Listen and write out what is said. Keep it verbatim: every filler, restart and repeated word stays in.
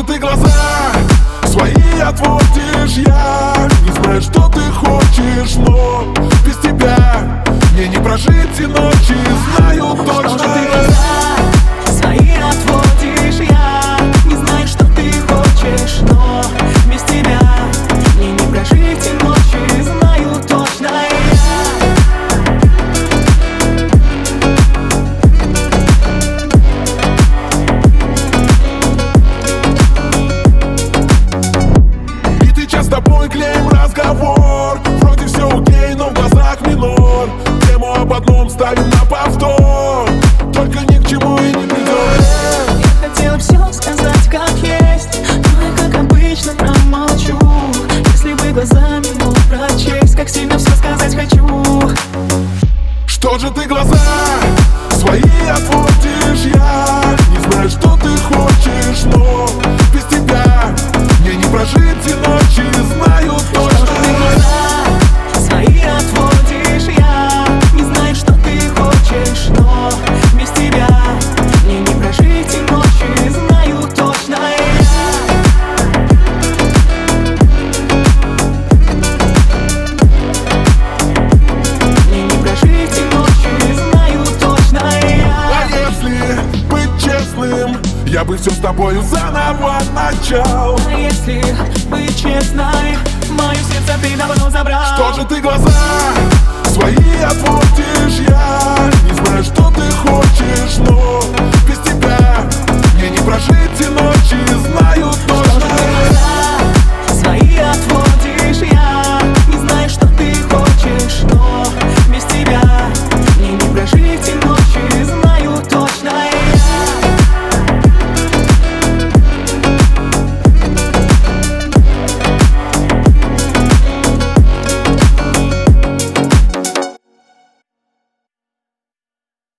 ты глаза свои отводишь? Я не знаю, что ты хочешь, но без тебя мне не прожить и ночи, знаю точно. Что же ты глаза свои отводишь? Я не знаю, что ты хочешь, но без тебя мне не прожить и ночи, знаю точно я. И ты час с тобой клеим разговор, вроде все окей, но в глазах минор. Тему об одном ставим на повтор, только ни к чему и не придет. Я хотела все сказать как есть, но я как обычно промолчу. Если бы глазами мог прочесть, как сильно все сказать хочу. Что же ты глаза свои отводишь? Я не знаю, что ты хочешь, но без тебя мне не прожить и ночи, знаю точно. Что же ты глаза свои отводишь? Я не знаю, что ты хочешь, но без тебя мне не прожить и ночи, знаю точно мне не прожить и ночи, знаю точно А если быть честным, я бы все с тобою заново начал. А если быть честной, мое сердце ты давно забрал. Что же ты глаза свои отводишь? Я не знаю, что ты хочешь, но без тебя мне не прожить и ночи, знаю Что же точно. ты глаза свои отводишь? Я не знаю, что ты хочешь, но без тебя мне не прожить и ночи.